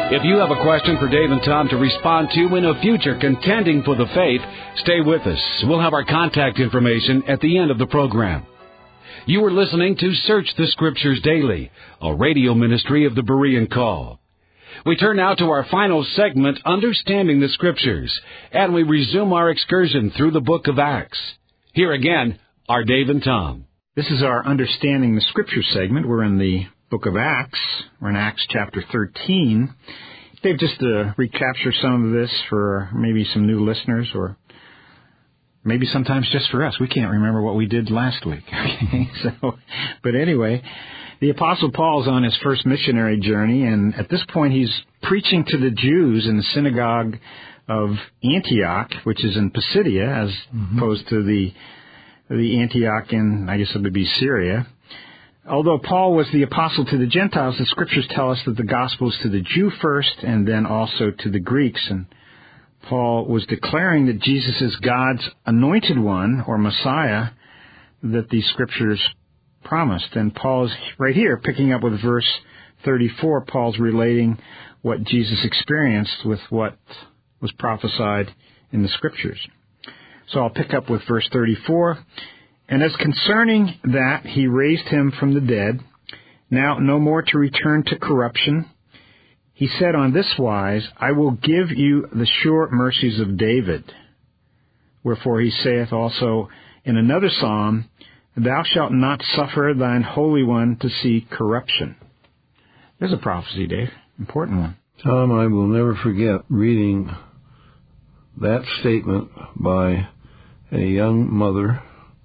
If you have a question for Dave and Tom to respond to in a future Contending for the Faith, stay with us. We'll have our contact information at the end of the program. You are listening to Search the Scriptures Daily, a radio ministry of the Berean Call. We turn now to our final segment, Understanding the Scriptures, and we resume our excursion through the book of Acts. Here again are Dave and Tom. This is our Understanding the Scriptures segment. We're in the book of Acts. We're in Acts chapter 13. Dave, just to recapture some of this for maybe some new listeners, or maybe sometimes just for us. We can't remember what we did last week. But anyway, the Apostle Paul is on his first missionary journey, and at this point he's preaching to the Jews in the synagogue of Antioch, which is in Pisidia, as opposed to the Antioch in, I guess it would be Syria. Although Paul was the apostle to the Gentiles, the Scriptures tell us that the gospel is to the Jew first and then also to the Greeks. And Paul was declaring that Jesus is God's anointed one, or Messiah, that the Scriptures promised. And Paul is right here picking up with verse 34. Paul's relating what Jesus experienced with what was prophesied in the Scriptures. So I'll pick up with verse 34. And as concerning that, he raised him from the dead, now no more to return to corruption. He said on this wise, I will give you the sure mercies of David. Wherefore he saith also in another psalm, Thou shalt not suffer thine Holy One to see corruption. There's a prophecy, Dave. Important one. Tom, I will never forget reading that statement by a young mother.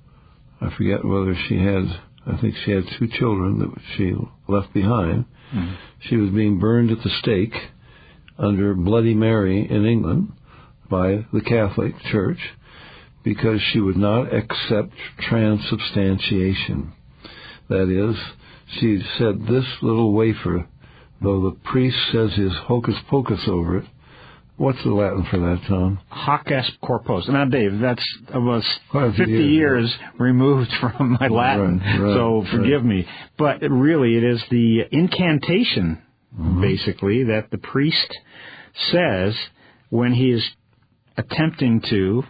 I forget whether I think she had 2 children that she left behind. Mm-hmm. She was being burned at the stake under Bloody Mary in England by the Catholic Church because she would not accept transubstantiation. That is, she said, this little wafer, though the priest says his hocus pocus over it, what's the Latin for that, Tom? Hoc est corpus. Now, Dave, that's almost 50 years removed from my Latin, so forgive me. But really, it is the incantation, basically, that the priest says when he is attempting to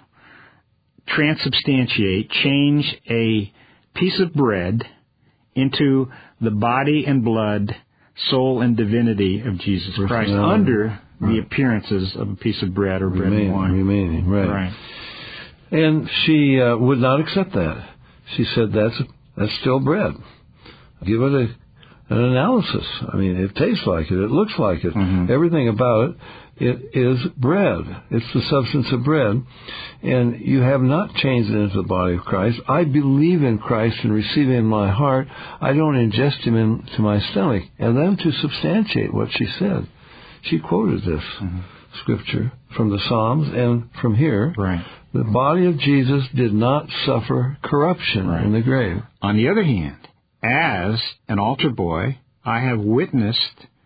transubstantiate, change a piece of bread into the body and blood, soul and divinity of Jesus Christ, under the appearances of a piece of bread or bread and wine. Remaining, right. And she would not accept that. She said, that's still bread. Give it an analysis. I mean, it tastes like it. It looks like it. Mm-hmm. Everything about it. It is bread. It's the substance of bread. And you have not changed it into the body of Christ. I believe in Christ and receive him in my heart. I don't ingest him into my stomach. And then to substantiate what she said, she quoted this scripture from the Psalms and from here. Right. The body of Jesus did not suffer corruption in the grave. On the other hand, as an altar boy, I have witnessed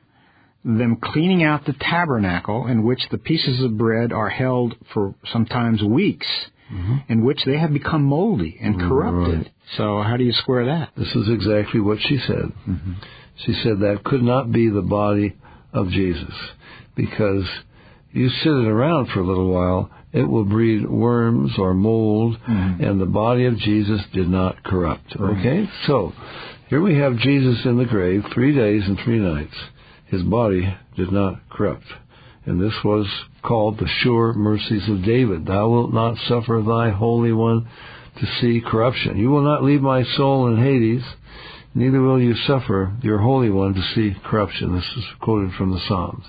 them cleaning out the tabernacle in which the pieces of bread are held for sometimes weeks, in which they have become moldy and corrupted. Right. So how do you square that? This is exactly what she said. She said that could not be the body of Jesus, because you sit it around for a little while, it will breed worms or mold, and the body of Jesus did not corrupt. Okay? So here we have Jesus in the grave 3 days and 3 nights. His body did not corrupt. And this was called the sure mercies of David. Thou wilt not suffer thy Holy One to see corruption. You will not leave my soul in Hades, neither will you suffer your Holy One to see corruption. This is quoted from the Psalms.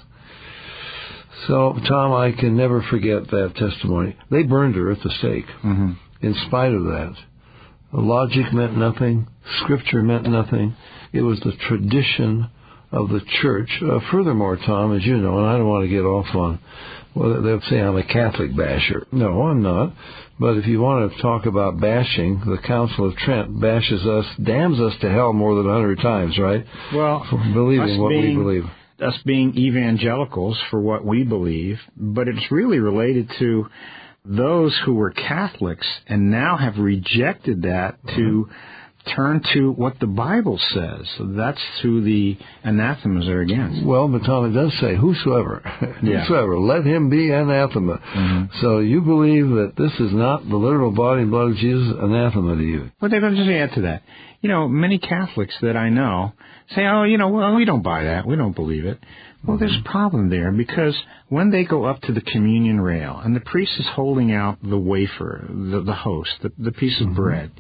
So, Tom, I can never forget that testimony. They burned her at the stake. In spite of that, logic meant nothing. Scripture meant nothing. It was the tradition of the church. Furthermore, Tom, as you know, and I don't want to get off on, well, they'll say I'm a Catholic basher. No, I'm not. But if you want to talk about bashing, the Council of Trent bashes us, damns us to hell more than 100 times, right? Well, for believing what we believe. Us being evangelicals for what we believe, but it's really related to those who were Catholics and now have rejected that to turn to what the Bible says. That's who the anathemas are against. Well, but Tom, it does say, whosoever, whosoever, let him be anathema. Mm-hmm. So you believe that this is not the literal body and blood of Jesus, anathema to you. Well, David, I'll just add to that. Many Catholics that I know say, well, we don't buy that. We don't believe it. Well, there's a problem there, because when they go up to the communion rail and the priest is holding out the wafer, the host, the piece of bread,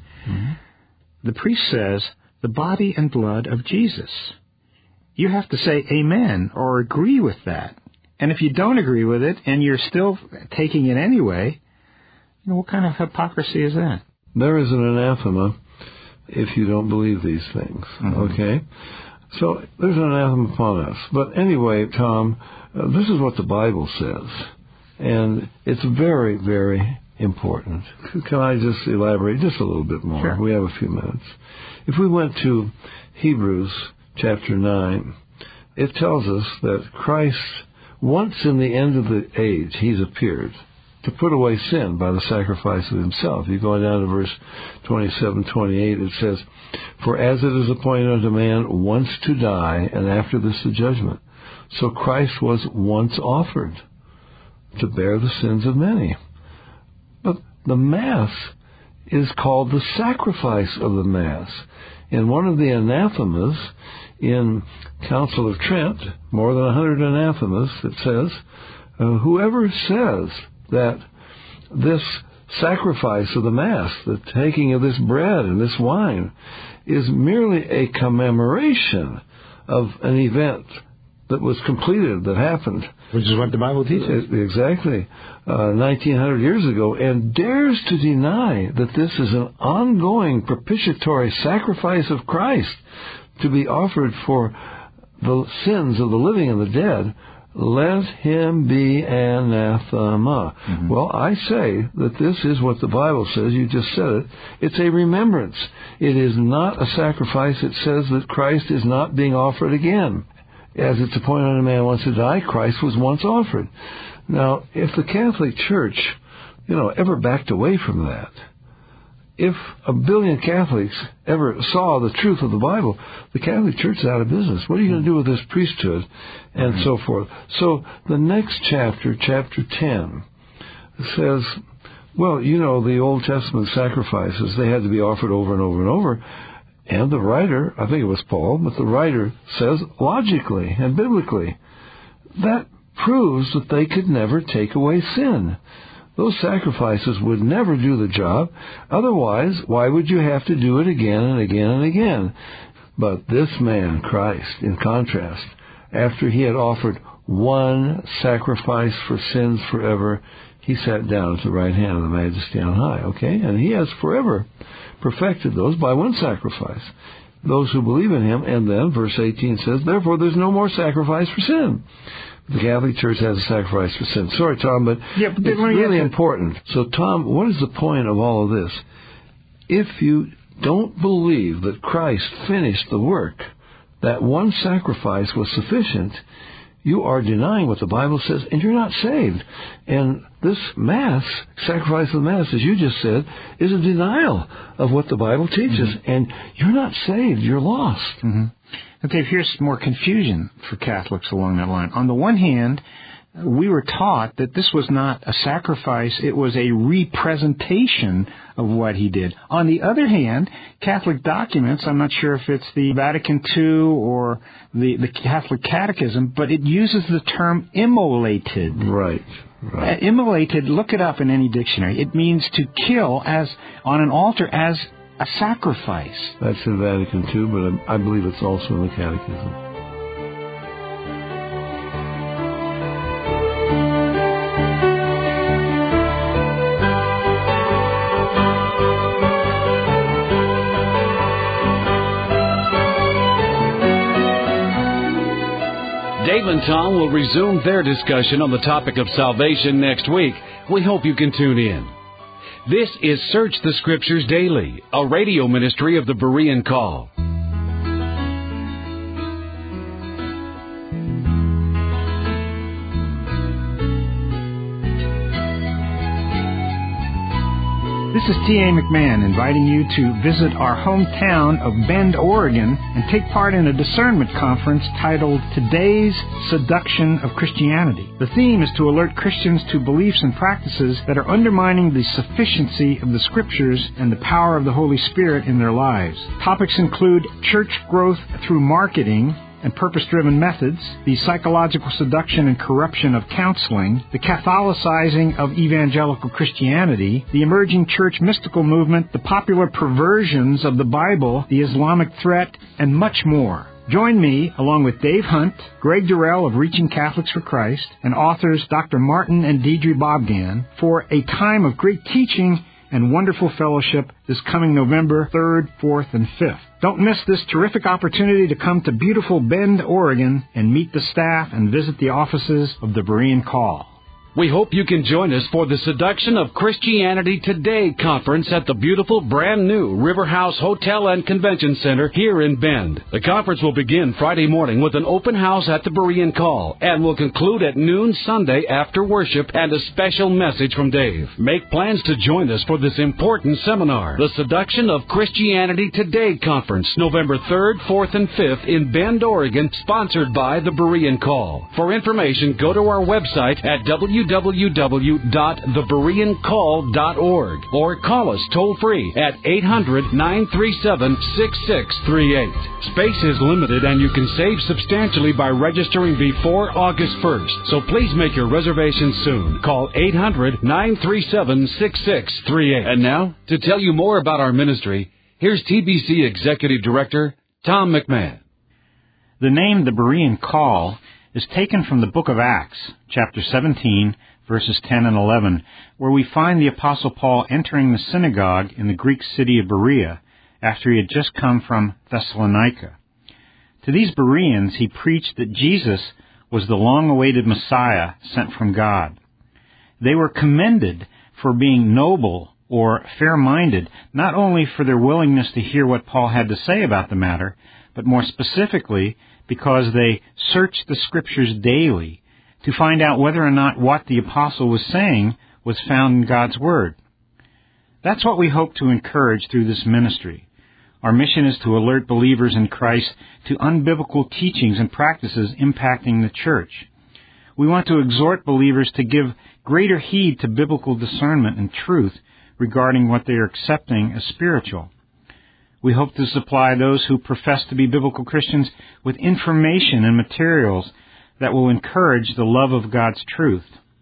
the priest says, the body and blood of Jesus. You have to say amen or agree with that. And if you don't agree with it and you're still taking it anyway, what kind of hypocrisy is that? There is an anathema if you don't believe these things, okay? So there's an anathema upon us. But anyway, Tom, this is what the Bible says, and it's very, very important. Can I just elaborate just a little bit more? Sure. We have a few minutes. If we went to Hebrews chapter 9, it tells us that Christ, once in the end of the age, he's appeared to put away sin by the sacrifice of himself. You go down to verse 27, 28, it says, for as it is appointed unto man once to die, and after this the judgment, so Christ was once offered to bear the sins of many. But the Mass is called the sacrifice of the Mass. In one of the anathemas in Council of Trent, more than 100 anathemas, it says, whoever says that this sacrifice of the Mass, the taking of this bread and this wine, is merely a commemoration of an event that was completed, that happened. Which is what the Bible teaches. Exactly. 1900 years ago, and dares to deny that this is an ongoing propitiatory sacrifice of Christ to be offered for the sins of the living and the dead, let him be anathema. Well, I say that this is what the Bible says. You just said it. It's a remembrance. It is not a sacrifice. It says that Christ is not being offered again. As it's appointed unto man once to die, Christ was once offered. Now, if the Catholic Church, ever backed away from that, if a billion Catholics ever saw the truth of the Bible, the Catholic Church is out of business. What are you going to do with this priesthood and so forth? So the next chapter, chapter 10, says, well, the Old Testament sacrifices, they had to be offered over and over and over. And the writer, I think it was Paul, but the writer says logically and biblically, that proves that they could never take away sin. Those sacrifices would never do the job. Otherwise, why would you have to do it again and again and again? But this man, Christ, in contrast, after he had offered one sacrifice for sins forever, he sat down at the right hand of the Majesty on high, okay? And he has forever perfected those by one sacrifice, those who believe in him. And then verse 18 says, therefore there's no more sacrifice for sin. The Catholic Church has a sacrifice for sin. Sorry, Tom, but it's really important. So, Tom, what is the point of all of this? If you don't believe that Christ finished the work, that one sacrifice was sufficient, you are denying what the Bible says, and you're not saved. And this Mass, sacrifice of the Mass, as you just said, is a denial of what the Bible teaches. And you're not saved. You're lost. Okay, here's more confusion for Catholics along that line. On the one hand, we were taught that this was not a sacrifice, it was a representation of what he did. On the other hand, Catholic documents, I'm not sure if it's the Vatican II or the Catholic Catechism, but it uses the term immolated. Right. Immolated, look it up in any dictionary. It means to kill as on an altar as a sacrifice. That's in Vatican II, but I believe it's also in the Catechism. Dave and Tom will resume their discussion on the topic of salvation next week. We hope you can tune in. This is Search the Scriptures Daily, a radio ministry of the Berean Call. This is T.A. McMahon inviting you to visit our hometown of Bend, Oregon, and take part in a discernment conference titled Today's Seduction of Christianity. The theme is to alert Christians to beliefs and practices that are undermining the sufficiency of the Scriptures and the power of the Holy Spirit in their lives. Topics include church growth through marketing and purpose-driven methods, the psychological seduction and corruption of counseling, the Catholicizing of evangelical Christianity, the emerging church mystical movement, the popular perversions of the Bible, the Islamic threat, and much more. Join me, along with Dave Hunt, Greg Durrell of Reaching Catholics for Christ, and authors Dr. Martin and Deidre Bobgan, for a time of great teaching and wonderful fellowship this coming November 3rd, 4th, and 5th. Don't miss this terrific opportunity to come to beautiful Bend, Oregon, and meet the staff and visit the offices of the Berean Call. We hope you can join us for the Seduction of Christianity Today conference at the beautiful brand new River House Hotel and Convention Center here in Bend. The conference will begin Friday morning with an open house at the Berean Call and will conclude at noon Sunday after worship and a special message from Dave. Make plans to join us for this important seminar, the Seduction of Christianity Today conference, November 3rd, 4th, and 5th in Bend, Oregon, sponsored by the Berean Call. For information, go to our website at www.thebereancall.org or call us toll-free at 800-937-6638. Space is limited and you can save substantially by registering before August 1st, so please make your reservations soon. Call 800-937-6638. And now, to tell you more about our ministry, here's TBC Executive Director Tom McMahon. The name The Berean Call is taken from the book of Acts, chapter 17, verses 10 and 11, where we find the Apostle Paul entering the synagogue in the Greek city of Berea after he had just come from Thessalonica. To these Bereans, he preached that Jesus was the long-awaited Messiah sent from God. They were commended for being noble or fair-minded, not only for their willingness to hear what Paul had to say about the matter, but more specifically because they searched the Scriptures daily to find out whether or not what the apostle was saying was found in God's Word. That's what we hope to encourage through this ministry. Our mission is to alert believers in Christ to unbiblical teachings and practices impacting the church. We want to exhort believers to give greater heed to biblical discernment and truth regarding what they are accepting as spiritual. We hope to supply those who profess to be biblical Christians with information and materials that will encourage the love of God's truth.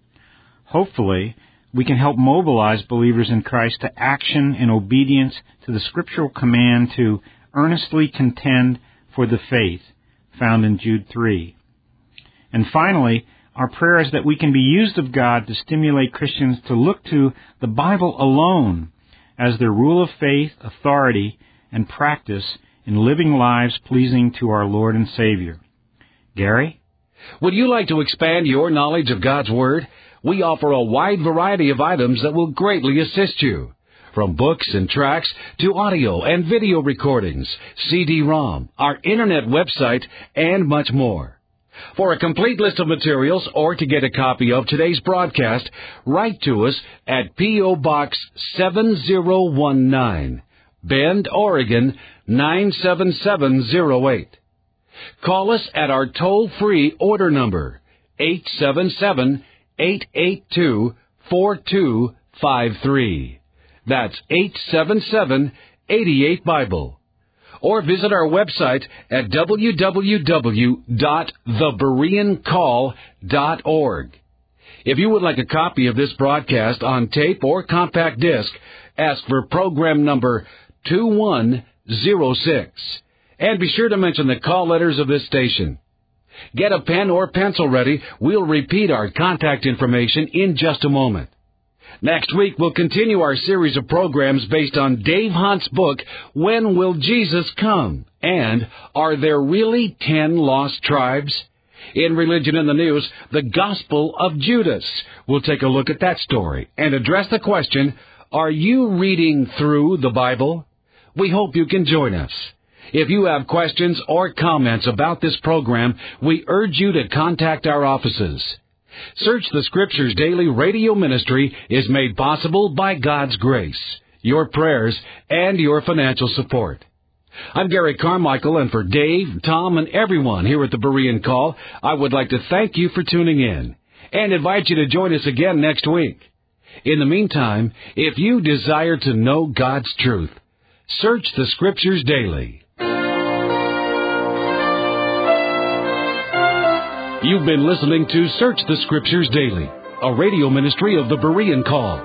Hopefully, we can help mobilize believers in Christ to action in obedience to the scriptural command to earnestly contend for the faith found in Jude 3. And finally, our prayer is that we can be used of God to stimulate Christians to look to the Bible alone as their rule of faith, authority, and practice in living lives pleasing to our Lord and Savior. Gary? Would you like to expand your knowledge of God's Word? We offer a wide variety of items that will greatly assist you. From books and tracts to audio and video recordings, CD-ROM, our internet website, and much more. For a complete list of materials or to get a copy of today's broadcast, write to us at P.O. Box 7019, Bend, Oregon 97708. Call us at our toll-free order number, 877-882-4253. That's 877-88-BIBLE. Or visit our website at www.thebereancall.org. If you would like a copy of this broadcast on tape or compact disc, ask for program number 2106. And be sure to mention the call letters of this station. Get a pen or pencil ready. We'll repeat our contact information in just a moment. Next week, we'll continue our series of programs based on Dave Hunt's book, When Will Jesus Come? And Are There Really 10 Lost Tribes? In Religion in the News, the Gospel of Judas. We'll take a look at that story and address the question, are you reading through the Bible? We hope you can join us. If you have questions or comments about this program, we urge you to contact our offices. Search the Scriptures Daily radio ministry is made possible by God's grace. your prayers, and your financial support. I'm Gary Carmichael, and for Dave, Tom, and everyone here at the Berean Call, I would like to thank you for tuning in and invite you to join us again next week. In the meantime, if you desire to know God's truth, search the Scriptures daily. You've been listening to Search the Scriptures Daily, a radio ministry of the Berean Call.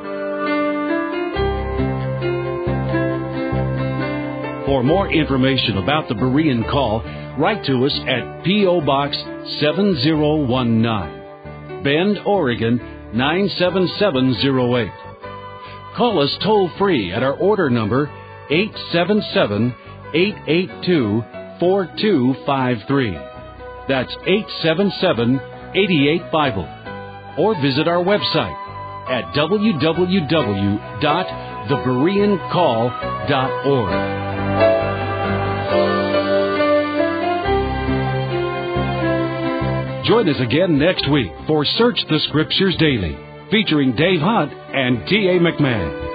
For more information about the Berean Call, write to us at P.O. Box 7019, Bend, Oregon 97708. Call us toll-free at our order number 877-882-4253. That's 877-88-BIBLE. Or visit our website at www.thebereancall.org. Join us again next week for Search the Scriptures Daily, featuring Dave Hunt and T.A. McMahon.